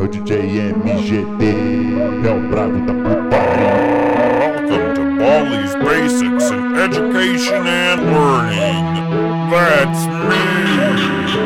o DJ MGD, é o brabo da putaria. Welcome to Baldi's Basics in Education and Learning. That's me.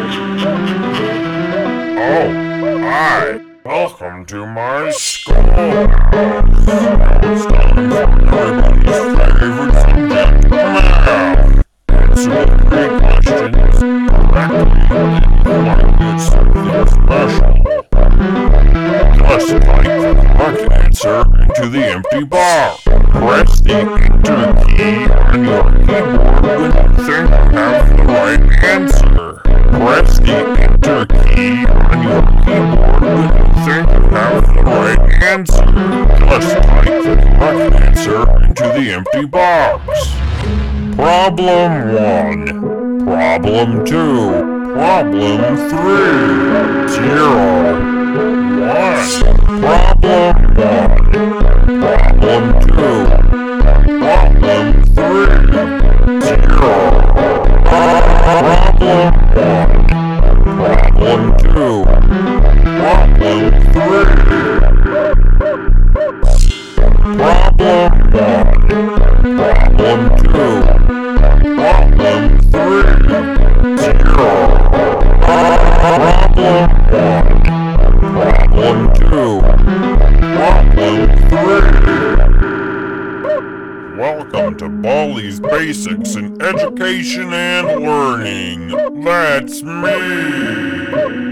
Oh, hi. Welcome to my schoolhouse. It's time for everybody's favorite subject, math. Answer the 3 questions correctly, and you might get something special. Just type the correct answer into the empty box. Press the Enter key on your keyboard when you think you have the right answer. Press the Enter key on your keyboard when you think you have the right answer. Just type the correct answer into the empty box. Problem 1. Problem 2. Problem 3. 0. 1. Problem 1. Problem 2. Problem 3. 0. Problem 1. Problem 2. Problem 3. Problem 1. Problem 2. Problem 3. 0. Problem 1. Problem 2. Problem 3. Welcome to Baldi's Basics in Education and Learning. That's me.